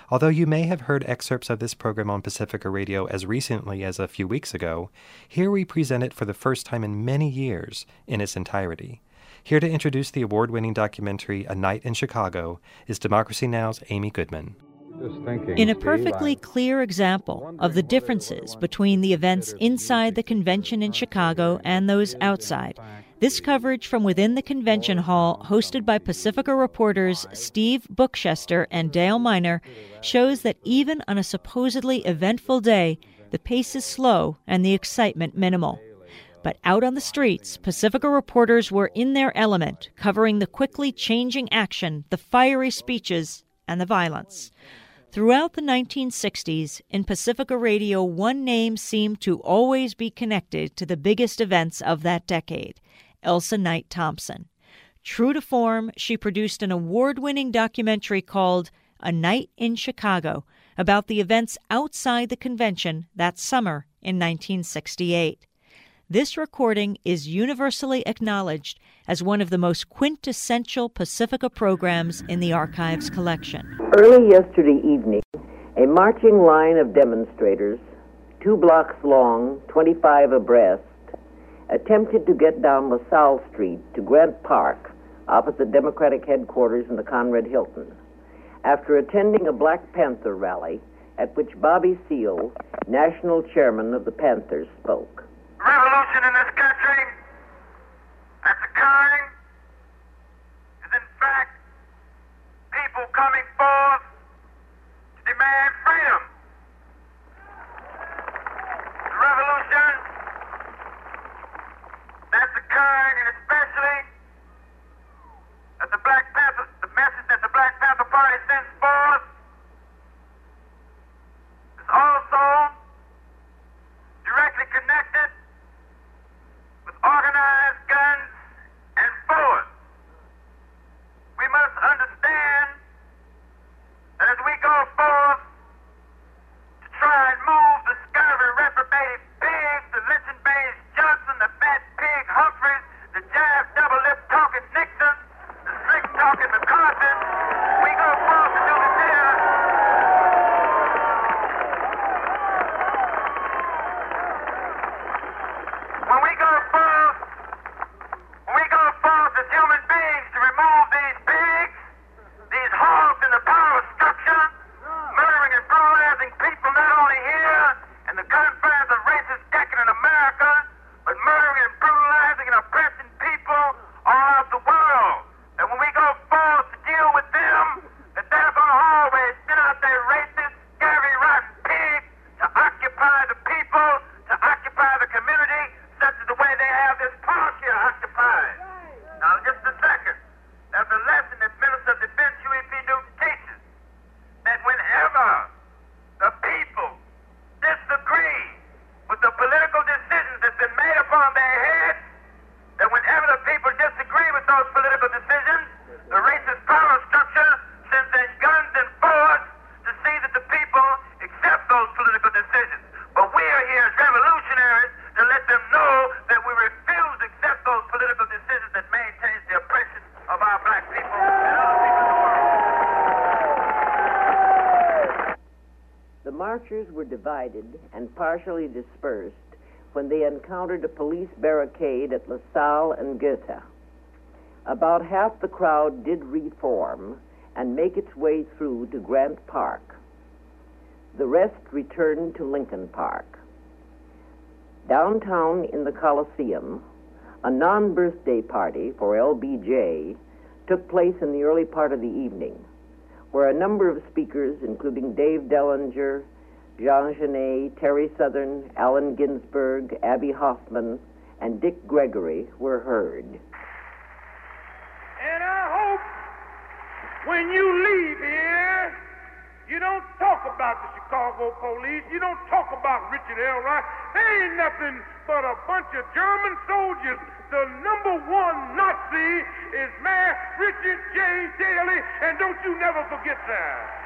Although you may have heard excerpts of this program on Pacifica Radio as recently as a few weeks ago, here we present it for the first time in many years in its entirety. Here to introduce the award-winning documentary A Night in Chicago is Democracy Now!'s Amy Goodman. In a perfectly clear example of the differences between the events inside the convention in Chicago and those outside, this coverage from within the convention hall, hosted by Pacifica reporters Steve Bookchester and Dale Miner, shows that even on a supposedly eventful day, the pace is slow and the excitement minimal. But out on the streets, Pacifica reporters were in their element, covering the quickly changing action, the fiery speeches, and the violence. Throughout the 1960s, in Pacifica Radio, one name seemed to always be connected to the biggest events of that decade, Elsa Knight Thompson. True to form, she produced an award-winning documentary called A Night in Chicago about the events outside the convention that summer in 1968. This recording is universally acknowledged as one of the most quintessential Pacifica programs in the Archives collection. Early yesterday evening, a marching line of demonstrators, 2 blocks long, 25 abreast, attempted to get down LaSalle Street to Grant Park, opposite Democratic headquarters in the Conrad Hilton, after attending a Black Panther rally at which Bobby Seale, national chairman of the Panthers, spoke. Revolution in this country that's occurring is in fact people coming forth to demand freedom. The revolution that's occurring, and especially that the message that the Black Panther Party sends forth is also directly connected with organized guns and force. We must understand that as we go forth to try and move the scurvy, reprobated pigs, the lynching-based Johnson, the fat pig Humphreys, the jive double-lip talking Nixon, the slick talking McCarthy, we go forth to do the dinner. When we go forth as human beings to remove these pigs, these hogs in the power structure, murdering and brutalizing people not only here in the confines of racist, decadent America, but murdering and brutalizing and oppressing people all over the world. And when we go forth to deal with them, that they're going to always send out their racist, scary, rotten pigs to occupy the people, to occupy the community, such as the way they have this park here occupied. Now, just a second. There's a lesson that Minister of Defense Huey P. Newton teaches, that whenever the people disagree with the political decisions that's been made upon their heads, that whenever the people disagree with those political decisions, the racist power structure sends in guns and force to see that the people accept those political decisions. But we are here as revolutionaries to let them know that we refuse to accept those political decisions that maintain the oppression of our black people and other people in the world. The marchers were divided and partially dispersed when they encountered a police barricade at LaSalle and Goethe. About half the crowd did reform and make its way through to Grant Park. The rest returned to Lincoln Park. Downtown in the Coliseum, a non-birthday party for LBJ took place in the early part of the evening, where a number of speakers, including Dave Dellinger, Jean Genet, Terry Southern, Allen Ginsberg, Abby Hoffman, and Dick Gregory were heard. And I hope when you leave here, you don't talk about the Chicago police. You don't talk about Richard Elroy. They ain't nothing but a bunch of German soldiers. The number one Nazi is Mayor Richard J. Daley, and don't you never forget that.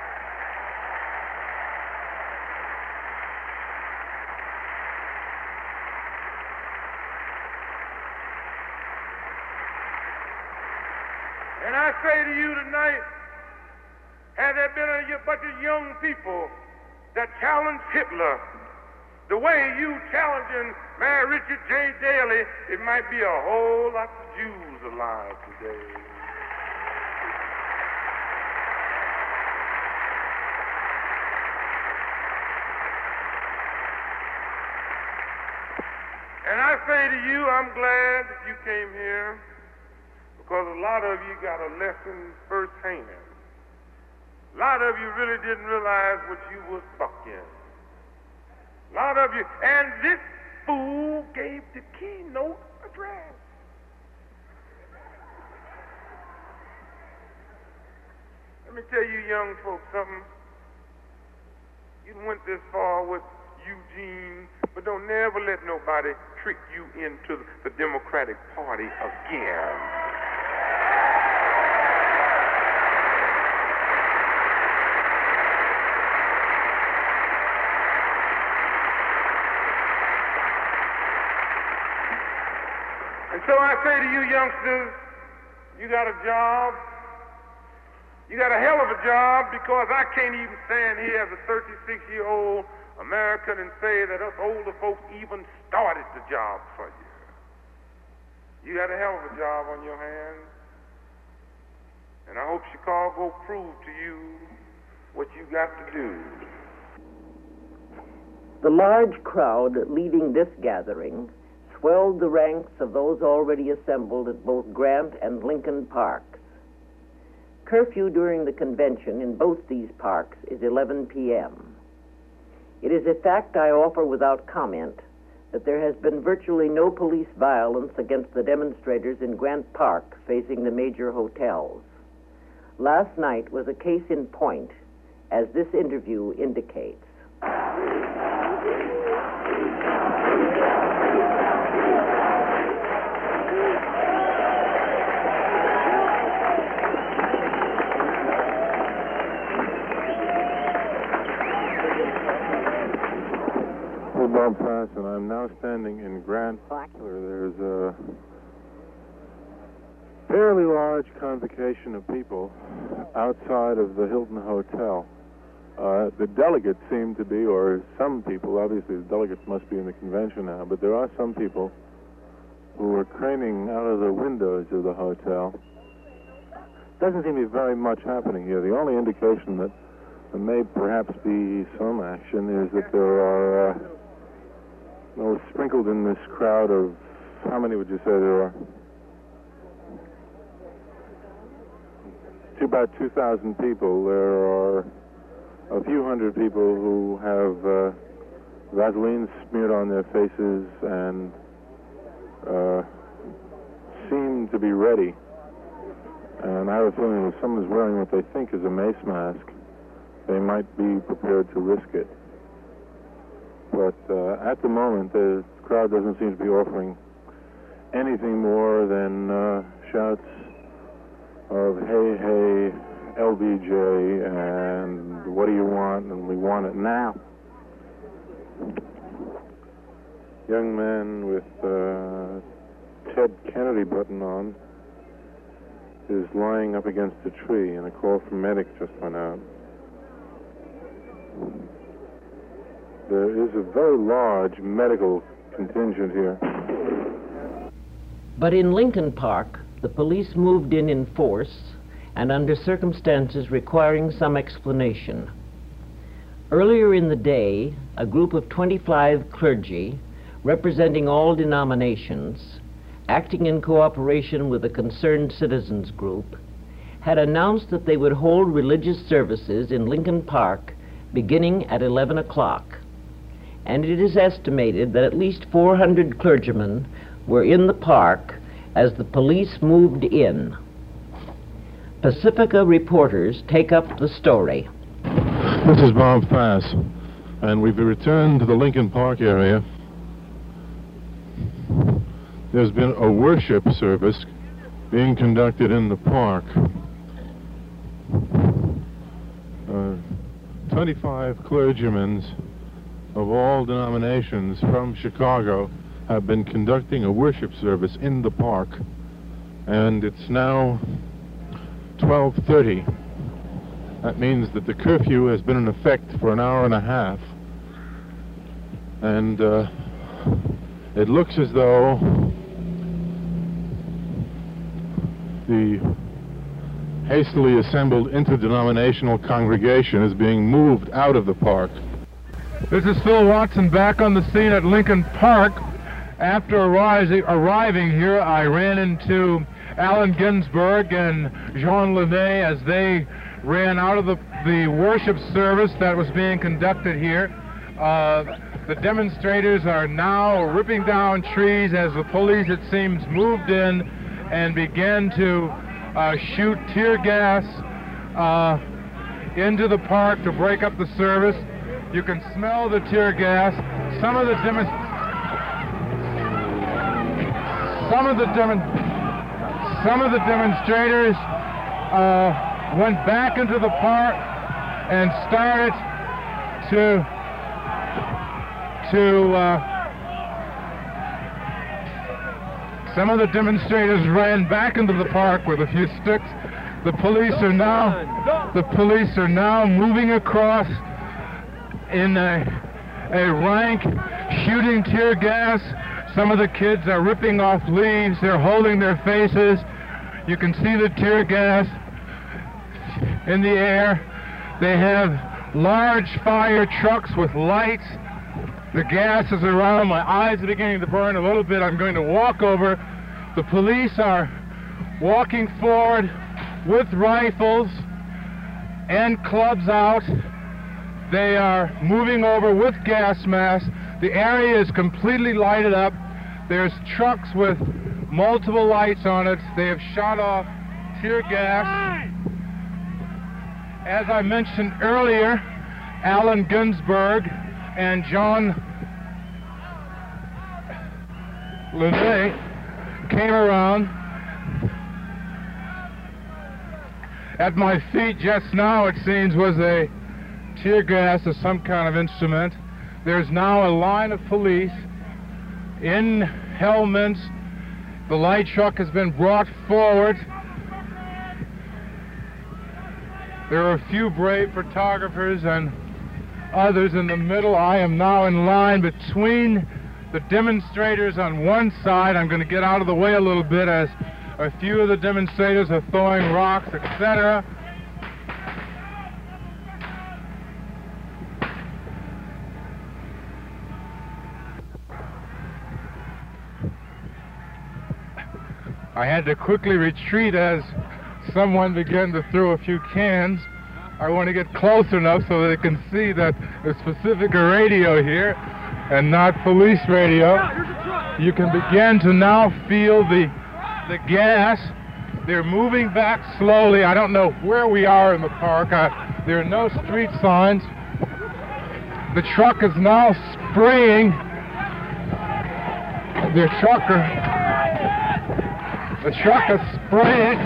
And I say to you tonight, had there been a bunch of young people that challenged Hitler the way you challenging man Richard J. Daley, it might be a whole lot of Jews alive today. And I say to you, I'm glad that you came here, because a lot of you got a lesson firsthand. A lot of you really didn't realize what you was stuck in. A lot of you, and this fool gave the keynote address. Let me tell you young folks something. You went this far with Eugene, but don't never let nobody trick you into the Democratic Party again. And so I say to you youngsters, you got a job. You got a hell of a job, because I can't even stand here as a 36-year-old American and say that us older folks even started the job for you. You got a hell of a job on your hands. And I hope Chicago proved to you what you got to do. The large crowd leading this gathering swelled the ranks of those already assembled at both Grant and Lincoln Parks. Curfew during the convention in both these parks is 11 p.m. It is a fact I offer without comment that there has been virtually no police violence against the demonstrators in Grant Park facing the major hotels. Last night was a case in point, as this interview indicates. Bob Pass, and I'm now standing in Grant Park, where there's a fairly large convocation of people outside of the Hilton Hotel. The delegates seem to be, or some people, obviously the delegates must be in the convention now, but there are some people who are craning out of the windows of the hotel. Doesn't seem to be very much happening here. The only indication that there may perhaps be some action is that there are sprinkled in this crowd of, how many would you say there are? About 2,000 people. There are a few hundred people who have Vaseline smeared on their faces and seem to be ready. And I have a feeling if someone's wearing what they think is a mace mask, they might be prepared to risk it. But at the moment, the crowd doesn't seem to be offering anything more than shouts of, hey, hey, LBJ, and what do you want, and we want it now. Young man with Ted Kennedy button on is lying up against a tree, and a call from medic just went out. There is a very large medical contingent here. But in Lincoln Park, the police moved in force and under circumstances requiring some explanation. Earlier in the day, a group of 25 clergy, representing all denominations, acting in cooperation with a concerned citizens group, had announced that they would hold religious services in Lincoln Park beginning at 11 o'clock. And it is estimated that at least 400 clergymen were in the park as the police moved in. Pacifica reporters take up the story. This is Bob Fass, and we've returned to the Lincoln Park area. There's been a worship service being conducted in the park. 25 clergymen of all denominations from Chicago have been conducting a worship service in the park, and it's now 12:30. That means that the curfew has been in effect for an hour and a half. And it looks as though the hastily assembled interdenominational congregation is being moved out of the park. This is Phil Watson back on the scene at Lincoln Park. After arriving here, I ran into Allen Ginsberg and Jean Lenet as they ran out of the worship service that was being conducted here. The demonstrators are now ripping down trees as the police, it seems, moved in and began to shoot tear gas into the park to break up the service. You can smell the tear gas. Some of the demonstrators went back into the park and started some of the demonstrators ran back into the park with a few sticks. The police are now moving across in a rank, shooting tear gas. Some of the kids are ripping off leaves. They're holding their faces. You can see the tear gas in the air. They have large fire trucks with lights. The gas is around. My eyes are beginning to burn a little bit. I'm going to walk over. The police are walking forward with rifles and clubs out. They are moving over with gas masks. The area is completely lighted up. There's trucks with multiple lights on it. They have shot off tear gas. As I mentioned earlier, Allen Ginsberg and Jean Lenet came around. At my feet just now, it seems, was a tear gas of some kind of instrument. There's now a line of police in helmets. The light truck has been brought forward. There are a few brave photographers and others in the middle. I am now in line between the demonstrators on one side. I'm going to get out of the way a little bit as a few of the demonstrators are throwing rocks, etc. I had to quickly retreat as someone began to throw a few cans. I want to get close enough so they can see that there's Pacifica radio here and not police radio. You can begin to now feel the gas. They're moving back slowly. I don't know where we are in the park. There are no street signs. The truck is now spraying. The truck is spraying.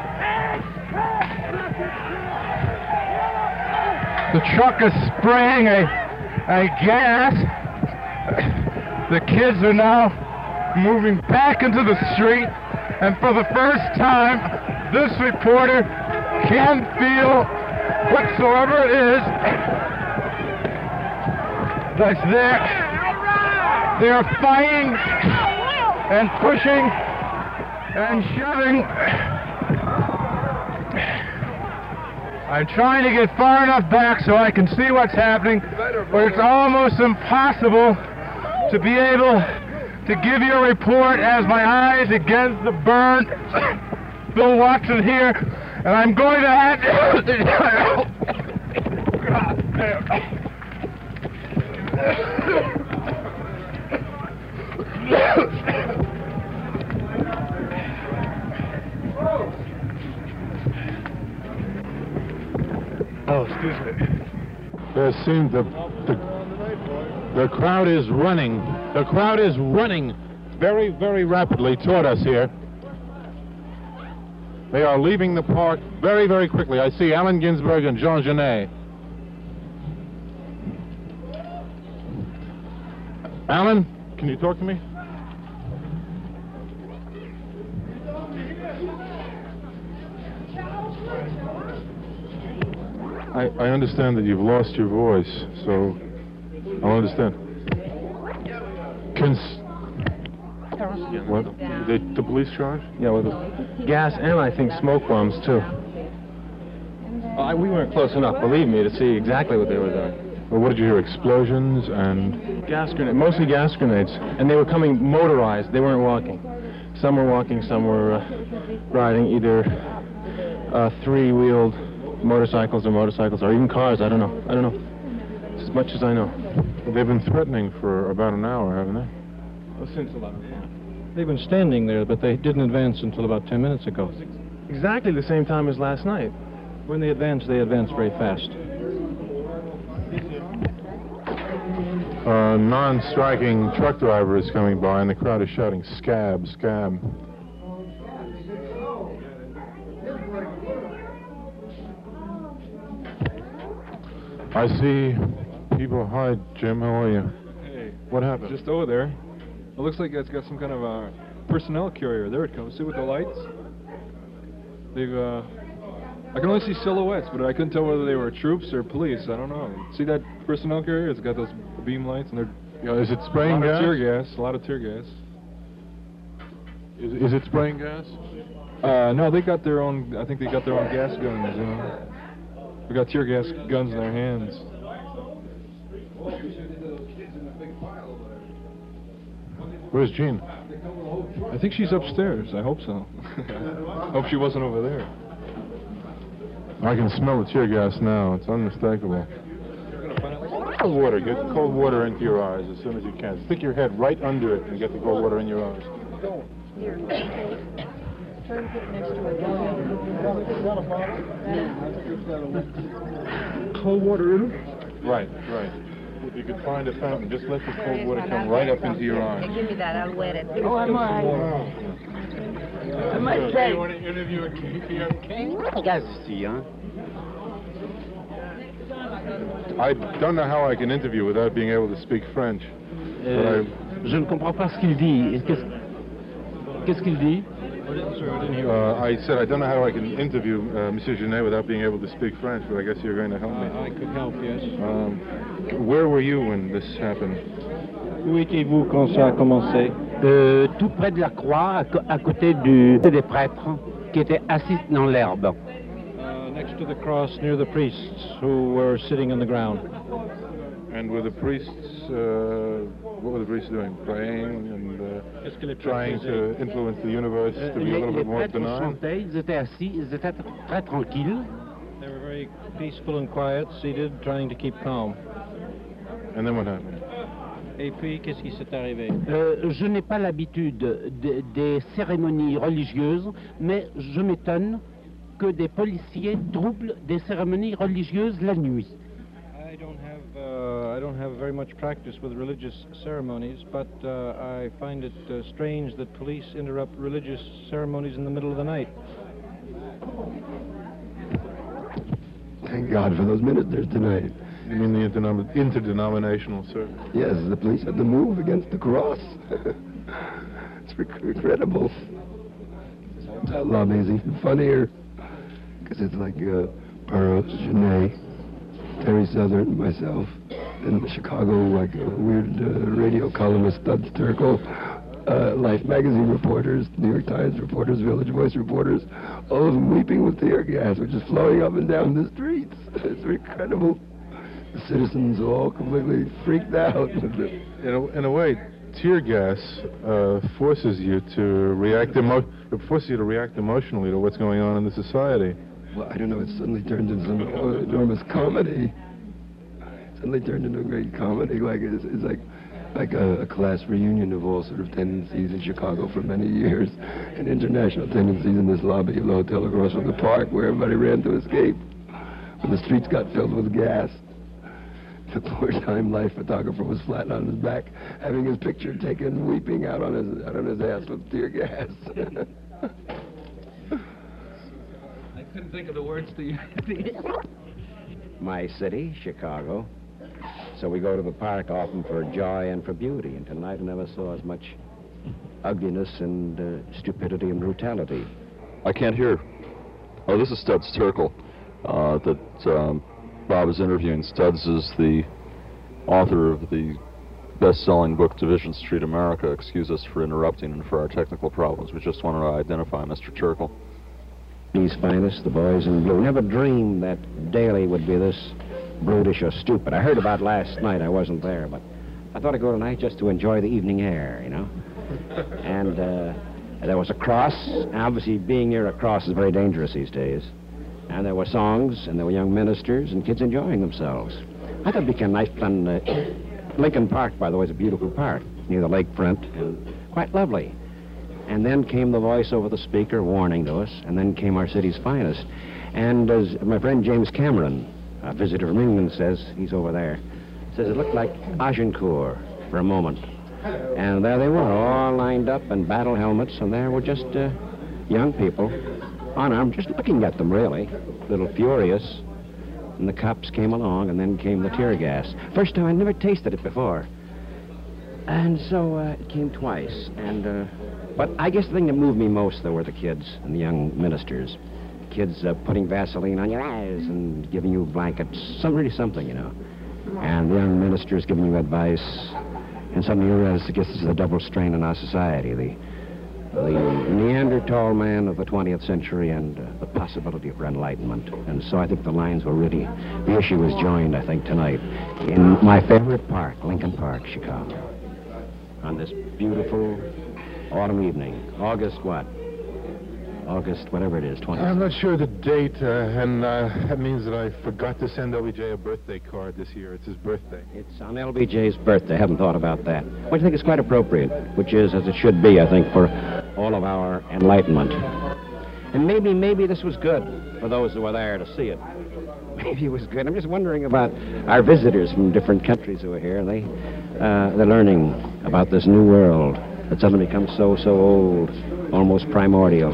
The truck is spraying a gas. The kids are now moving back into the street, and for the first time, this reporter can feel whatsoever it is that's there. They're fighting and pushing and shoving. I'm trying to get far enough back so I can see what's happening, but it's almost impossible to be able to give you a report as my eyes against the burn. Bill Watson here, and I'm going to have Oh, excuse me. There seems the crowd is running. The crowd is running very, very rapidly toward us here. They are leaving the park very, very quickly. I see Allen Ginsberg and Jean Genet. Allen, can you talk to me? I understand that you've lost your voice, so I'll understand. What? The police charge? Yeah, with gas and I think smoke bombs too. We weren't close enough, believe me, to see exactly what they were doing. Well, what did you hear? Explosions and... Gas grenades, mostly gas grenades. And they were coming motorized, they weren't walking. Some were walking, some were riding either three-wheeled motorcycles or even cars, I don't know. As much as I know. Well, they've been threatening for about an hour, haven't they? Well, since 11 o'clock. They've been standing there, but they didn't advance until about 10 minutes ago. Exactly the same time as last night. When they advance very fast. A non-striking truck driver is coming by, and the crowd is shouting, "Scab, scab." I see people. Hi, Jim. How are you? Hey. What happened? Just over there. It looks like it's got some kind of a personnel carrier. There it comes. See with the lights? They've, I can only see silhouettes, but I couldn't tell whether they were troops or police. I don't know. See that personnel carrier? It's got those beam lights, and they're... Yeah, is it spraying gas? A lot of tear gas. Is it spraying gas? No, they got their own... I think they got their own gas guns, you know. They got tear gas guns in their hands. Where's Jean? I think she's upstairs. I hope so. I hope she wasn't over there. I can smell the tear gas now. It's unmistakable. Cold water. Get cold water into your eyes as soon as you can. Stick your head right under it and get the cold water in your eyes. Cold water in? Right. If you could find a fountain, just let the cold water come right up into your eyes. Give me that, I'll wet it. Oh, I'm all right. I must say... You want to interview a KPFK? I got to see you, I don't know how I can interview without being able to speak French. Je ne comprends pas ce qu'il dit. Qu'est-ce qu'il dit? I said I don't know how I can interview Monsieur Genet without being able to speak French, but I guess you're going to help me. I could help, yes. Where were you when this happened? Où étiez-vous quand ça a commencé? Tout près de la croix, à côté des prêtres qui étaient assis dans l'herbe. Next to the cross, near the priests who were sitting on the ground. And were the priests, what were the priests doing? Praying and trying to influence the universe to be a little bit more benign? Ils étaient assis, ils étaient très tranquilles. They were very peaceful and quiet, seated, trying to keep calm. And then what happened? Et puis, qu'est-ce qui s'est arrivé? Je n'ai pas l'habitude des cérémonies religieuses, mais je m'étonne que des policiers troublent des cérémonies religieuses la nuit. I don't have very much practice with religious ceremonies, but I find it strange that police interrupt religious ceremonies in the middle of the night. Thank God for those ministers tonight. You mean the interdenominational service? Yes, the police had to move against the cross. It's incredible. That lobby is even funnier, because it's like Burroughs, Genet, Terry Southern, myself, in Chicago, like a weird radio columnist, Studs Terkel, Life magazine reporters, New York Times reporters, Village Voice reporters, all of them weeping with tear gas, which is flowing up and down the streets. It's incredible. The citizens are all completely freaked out. In a way, tear gas forces you to react emotionally to what's going on in the society. Well, I don't know, it suddenly turned into some enormous comedy. Suddenly turned into a great comedy, like it's like a class reunion of all sort of tendencies in Chicago for many years, and international tendencies in this lobby of the hotel across from the park where everybody ran to escape when the streets got filled with gas. The poor Time Life photographer was flat on his back, having his picture taken, weeping out on his ass with tear gas. I couldn't think of the words to use. My city, Chicago. So we go to the park often for joy and for beauty, and tonight I never saw as much ugliness and stupidity and brutality. I can't hear. Oh, this is Studs Terkel. Bob is interviewing Studs is the author of the best-selling book Division Street America. Excuse us for interrupting and for our technical problems. We just wanted to identify Mr. Turkle. These finest, the boys in blue. Never dreamed that Daly would be this brutish or stupid. I heard about last night. I wasn't there, but I thought I'd go tonight just to enjoy the evening air, you know. And there was a cross. Obviously, being near a cross is very dangerous these days. And there were songs, and there were young ministers, and kids enjoying themselves. I thought it'd be kind of nice fun. Lincoln Park, by the way, is a beautiful park near the lakefront, and quite lovely. And then came the voice over the speaker warning to us, and then came our city's finest. And as my friend James Cameron, a visitor from England, says, he's over there, says it looked like Agincourt for a moment. And there they were, all lined up in battle helmets, and there were just young people, unarmed, just looking at them, really, a little furious. And the cops came along, and then came the tear gas. First time, I'd never tasted it before. And so it came twice. But I guess the thing that moved me most, though, were the kids and the young ministers. Kids putting Vaseline on your eyes and giving you blankets, really something, you know. And the young ministers giving you advice. And suddenly you realize, I guess this is a double strain in our society. The Neanderthal man of the 20th century and the possibility for enlightenment. And so I think the lines were really, the issue was joined, I think, tonight in my favorite park, Lincoln Park, Chicago, on this beautiful autumn evening. August what? August, whatever it is, 20th. I'm not sure the date, and that means that I forgot to send LBJ a birthday card this year. It's his birthday. It's on LBJ's birthday. I haven't thought about that. Well, I think it's quite appropriate, which is, as it should be, I think, for all of our enlightenment. And maybe this was good for those who were there to see it. Maybe it was good. I'm just wondering about our visitors from different countries who are here. They're learning about this new world that suddenly becomes so old, almost primordial.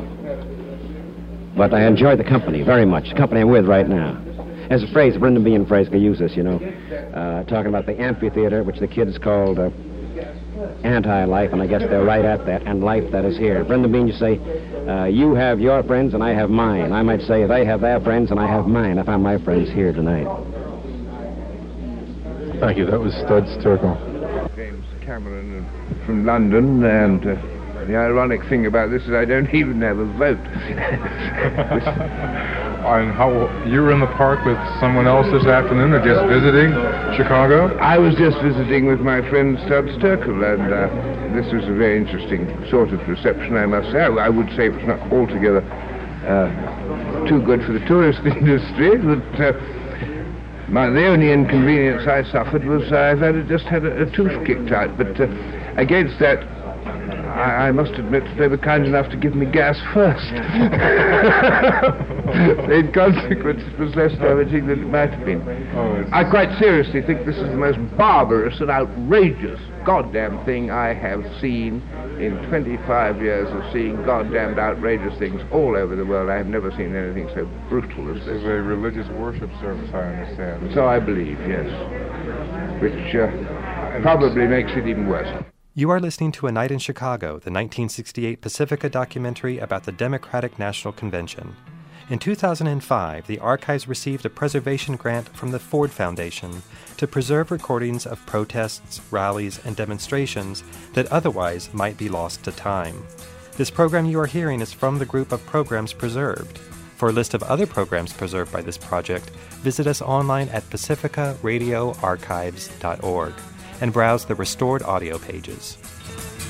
But I enjoy the company very much, the company I'm with right now. As a phrase, Brendan Behan phrase, can use this, you know, talking about the amphitheater, which the kids called anti-life, and I guess they're right at that, and life that is here. Brendan Behan, you say, you have your friends and I have mine. I might say they have their friends and I have mine. I found my friends here tonight. Thank you. That was Studs Turkle. James Cameron from London, and the ironic thing about this is I don't even have a vote. And how you were in the park with someone else this afternoon, or just visiting Chicago? I was just visiting with my friend Studs Turkle, and this was a very interesting sort of reception, I must say. I would say it was not altogether too good for the tourist industry, but the only inconvenience I suffered was I've just had a tooth kicked out, but against that, I must admit they were kind enough to give me gas first. In consequence, it was less damaging than it might have been. I quite seriously think this is the most barbarous and outrageous goddamn thing I have seen in 25 years of seeing goddamned outrageous things all over the world. I have never seen anything so brutal as this. This is a religious worship service, I understand. So I believe, yes. Which probably makes it even worse. You are listening to A Night in Chicago, the 1968 Pacifica documentary about the Democratic National Convention. In 2005, the Archives received a preservation grant from the Ford Foundation to preserve recordings of protests, rallies, and demonstrations that otherwise might be lost to time. This program you are hearing is from the group of programs preserved. For a list of other programs preserved by this project, visit us online at pacificaradioarchives.org and browse the restored audio pages.